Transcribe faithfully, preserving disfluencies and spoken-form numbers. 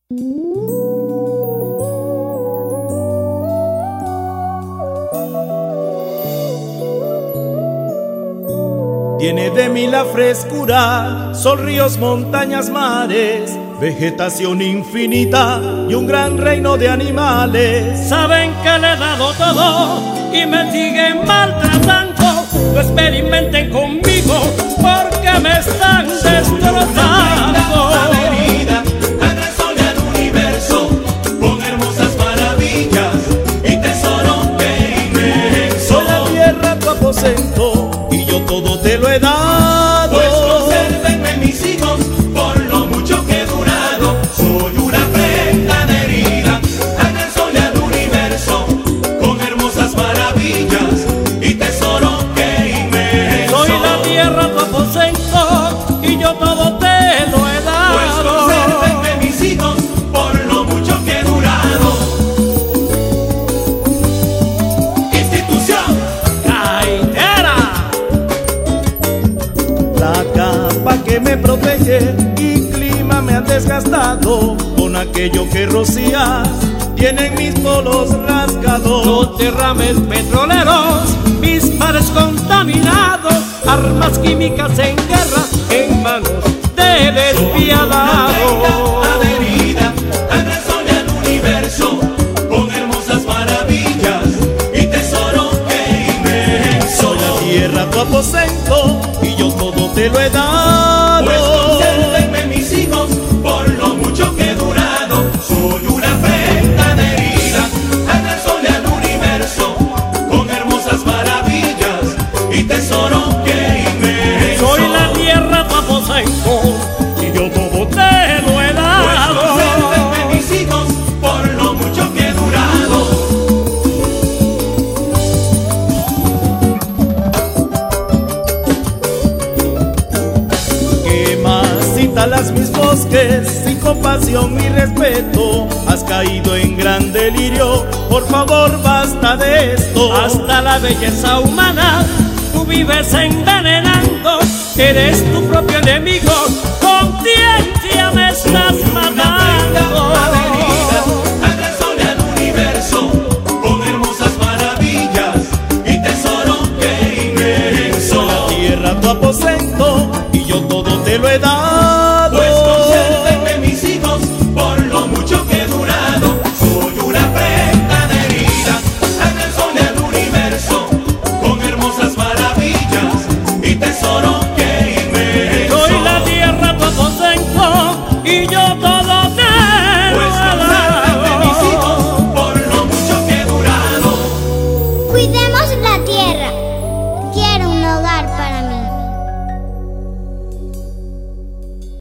Tiene de mí la frescura, sol, ríos, montañas, mares, vegetación infinita y un gran reino de animales. Saben que le he dado todo y me siguen maltratando. No experimenten conmigo porque me están destrozando. Avenida, al gran sol y al universo, con hermosas maravillas y tesoro que inmenso. Soy la tierra tu aposento y yo todo te lo he dado. Pues consérvenme mis hijos por lo mucho que he durado. Soy una prenda adherida al gran sol y al universo, con hermosas maravillas y tesoro que inmenso. Soy la tierra tu aposento y yo todo te lo he dado. Pues consérvenme mis hijos por lo mucho que he durado. Institución Gaitera. La capa que me protege y clima me han desgastado. Con aquello que rocías tienen mis polos rasgados. Los derrames petroleros, mis mares contaminados, armas químicas en guerra en manos de despiadados. adherida al gran sol y al universo, con hermosas maravillas y tesoro que inmenso. Soy la tierra tu aposento y yo todo te lo he dado. Pues consérvenme mis hijos por lo mucho que he durado. Soy una prenda adherida al gran sol y al universo, con hermosas maravillas y tesoro que inmenso. Soy la tierra tu aposento y yo todo te lo he Pues dado. consérvenme mis hijos por lo mucho que he durado. ¿Qué más instalas mis bosques sin compasión ni respeto? Has caído en gran delirio, por favor basta de esto. Hasta la belleza humana tú vives envenenando. Eres tu propio enemigo, conciencia me estás matando. Adherida al gran sol y al universo, con hermosas maravillas y tesoro que inmenso. La tierra tu aposento y yo todo te lo he dado. Pues consérvenme mis hijos por lo mucho que he durado. Soy una prenda adherida al gran sol y al universo, con hermosas maravillas y tesoro que inmenso. Soy la tierra tu aposento y yo todo te Pues lo he consérvenme mis dado. hijos por lo mucho que he durado. Cuidemos la tierra. Quiero un hogar para mí.